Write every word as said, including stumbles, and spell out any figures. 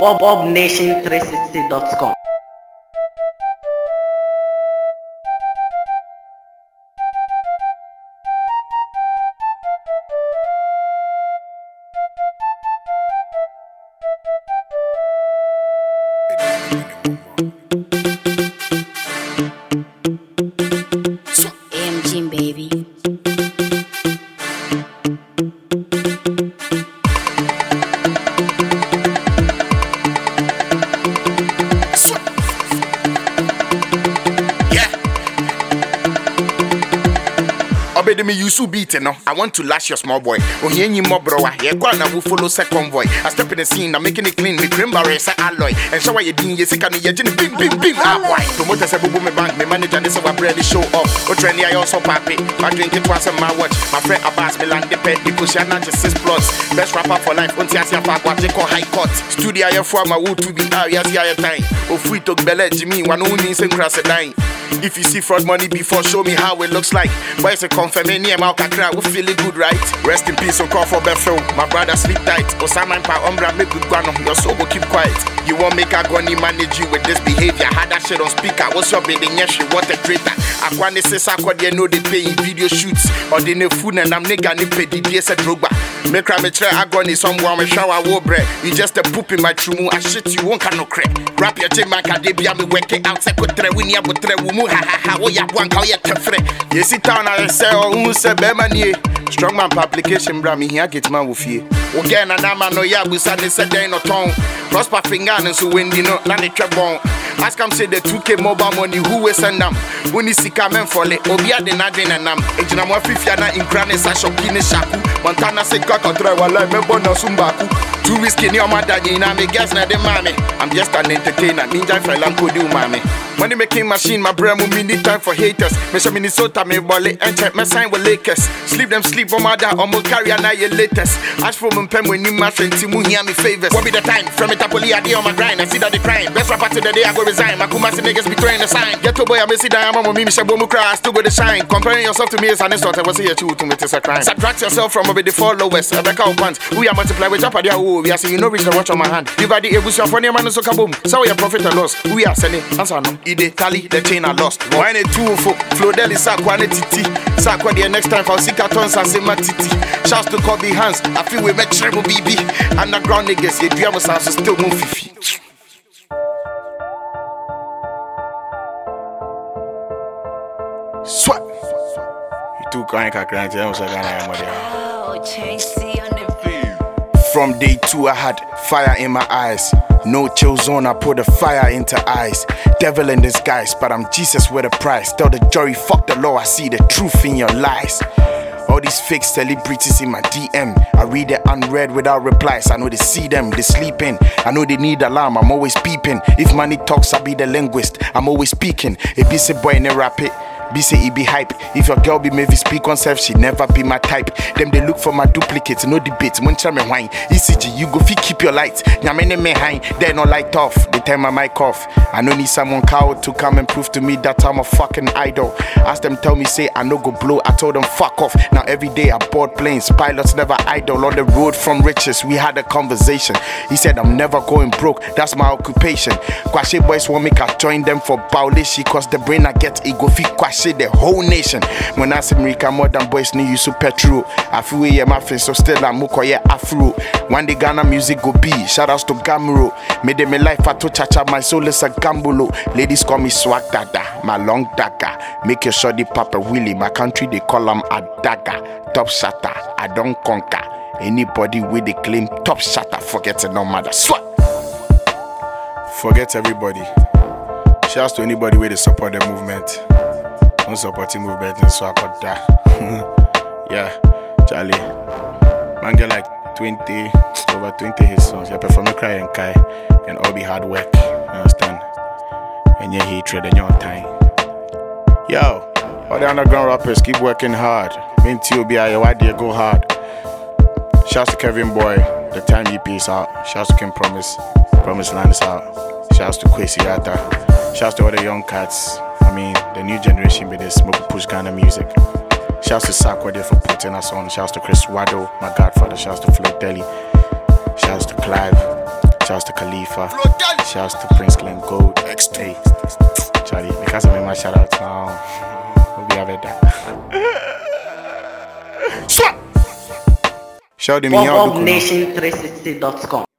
bob nation three sixty dot com. A M G baby. Obey me, you so beat no. I want to lash your small boy. Oh, here you more bro. Here go and will follow second convoy. I step in the scene, I'm making it clean. Me cream barrier say alloy. And show you doing you sick and you bim bim bim. Ah boy. Promoter say boom me bank. Me manager this over bread show up. Oh trendy I also papi. I drink it once in my watch. My friend Abbas me land the pet because she not just six plus. Best rapper for life. Unti asia fa watch call high court. Studio here for my wood to be out. Yes yeah time. Oh free talk belle Jimmy. One only same cross a dime. If you see fraud money before, show me how it looks like. Boy, it's a confirmation, near Mount Kakra, we feeling good, right? Rest in peace, on call for Bethel. My brother sleep tight. Osama and Pa Umbra make good guano. Your soul go keep quiet. You won't make a gunny manage you with this behavior. Had that shit on speaker. What's your baby? Yes, you what a traitor. I want to say, Sako, they know they pay in video shoots. Or they know food and I'm nigga, ni pay the D S A drogba. Make a try, I go in someone, me shower, war bread. You just a poop in my true I shit you won't can no crack. Rap your gym, man, can they be a me working out? Second, win ya, but tre wumu, ha ha ha, what ya want, how ya tefre. You sit down and say, oh, who say, Bemanie. Strong man publication, bra me here, get man with you. Again, and I'm no ya, we said they said they no tongue. Prosper finger and so when you know, land it trebon. Ask them say the two K mobile money, who will send them? When you see Kamen for it, Obia de Nadin and Nam, Ejinamo Fifiana in Granis, Ashokine Shaku, Montana say Kakatra, while I remember no Sumbaku. Two whiskey near my daddy, and I'm a guest, not the mammy. I'm just an entertainer, Ninja Felanko do mammy. Money making machine, my brain will need time for haters. Measure Minnesota, me volley, and check my sign with Lakers. Sleep them sleep on my dad, or more carry an eye latest. Ask for my pen when you my friend Timu hear me favors. What be the time? From it up, I day on my grind, I see that they crying. Best rapper to the day I go resign. My Kumasi niggas be throwing the sign. Get to boy, I may see that I'm a mimi, Shabomu cry, I still go to shine. Comparing yourself to me is an insult, I was here too to me, it's a crime. Subtract yourself from over the followers, a back out pants. We are multiply with Japadia, we are saying you know reach the watch on my hand. You got the Ebusia for your man, so kaboom. So your profit and loss. We are selling, answer no. Ide tally, the chain are lost. Wine a two for Flodeli Sakwane Titi. Sakwa the next time for Sikatons and Sema Titi. Shouts to Kobe Hands, I feel we met Treble B B. Underground niggas, your dream was also still move fifi. Swat. You too kind of crying. Oh, Chasey on the From day two, I had fire in my eyes. No chill zone, I put the fire into eyes. Devil in disguise, but I'm Jesus with a price. Tell the jury, fuck the law, I see the truth in your lies. All these fake celebrities in my D M, I read it unread without replies. I know they see them, they sleeping. I know they need alarm, I'm always peeping. If money talks, I be the linguist, I'm always speaking. A busy boy in a rap it. Be say it be hype. If your girl be maybe speak on self, she never be my type. Them they look for my duplicates, no debate. When me wine, E C G, you go fi keep your lights. Nyamene me high, they no light off. They turn my mic off. I no need someone coward to come and prove to me that I'm a fucking idol. Ask them, tell me say I no go blow. I told them fuck off. Now every day I board planes. Pilots never idle. On the road from riches, we had a conversation. He said I'm never going broke. That's my occupation. Kwashe boys want me to join them for Baulishi, cause the brain I get it go fi kwashe the whole nation. When I say America, more than boys need you so petrol. I feel we yeah my friends, so still I'm moko yeah afro. One day Ghana music go be. Shout outs to Gamuro. Made them a life I to chacha, my soul is a gambulo. Ladies call me swag dada, my long dagger. Make your shoddy papa Willie. My country they call him a dagger. Top shatter, I don't conquer. Anybody with the claim top shatter, forget it no matter. Swat. Forget everybody. Shouts to anybody with the support the movement. I'm supporting movement and so I got that. Yeah, Charlie. Man get like twenty, over twenty hit songs. You perform a cry and kai and all be hard work. You understand? And your hatred and your time. Yo, all the underground rappers keep working hard. Main T O B I, your idea go hard. Shouts to Kevin Boy, the time E P is out. Shouts to Kim Promise, Promise Land is out. Shouts to Kwesi Yata. Shouts to all the young cats. I mean, the new generation with this smoke push kind of music. Shouts to Sakwa there for putting us on. Shouts to Chris Wado, my godfather. Shouts to Flo Deli. Shouts to Clive. Shouts to Khalifa. Shouts to Prince Glenn Gold. Hey, Charlie, because I'm in my shout out now. We'll be having that. Shout me out. Bob Nation three sixty dot com.